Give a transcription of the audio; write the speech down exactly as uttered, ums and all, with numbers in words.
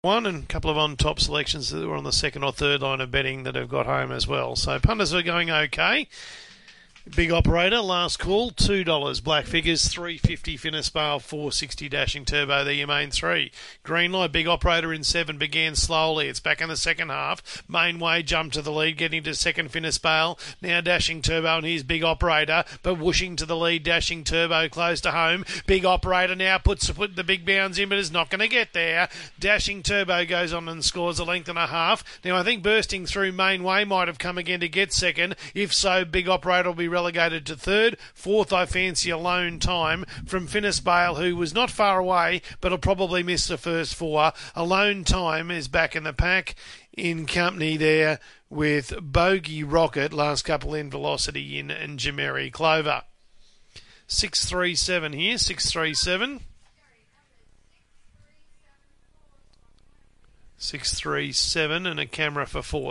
one and a couple of on-top selections that were on the second or third line of betting that have got home as well. So punters are going okay. Big operator, last call, two dollars. Black figures, three fifty. Finisbale, four sixty. Dashing Turbo, they're your main three. Green light, big operator in seven, began slowly. It's back in the second half. Mainway jumped to the lead, getting to second. Finisbale, now Dashing Turbo, and here's big operator, but whooshing to the lead. Dashing Turbo close to home. Big operator now puts put the big bounds in, but is not going to get there. Dashing Turbo goes on and scores a length and a half. Now I think bursting through Mainway might have come again to get second. If so, big operator will be relegated to third. Fourth, I fancy Alone Time from Finisbale, who was not far away, but will probably miss the first four. Alone Time is back in the pack in company there with Bogey Rocket, last couple in Velocity in and Jameri Clover. six three seven here, six three seven. six three seven and a camera for four.